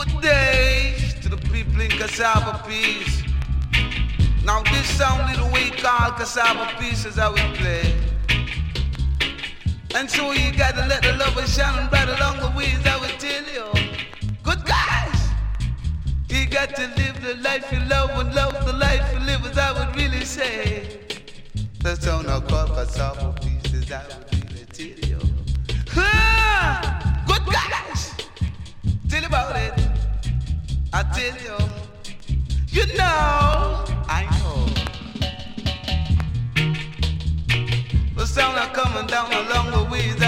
Good day to the people in Cassava Peace. Now this song little we call Cassava Peace is how we play. And so you gotta let the love shine bright along the way, is how we tell you. Good guys, you got to live the life you love and love the life you live, is how we really say. The song I call Cassava Peace is how we really tell you. Good guys, tell you about it. I tell you, you know, I know. The sound are coming down along the way.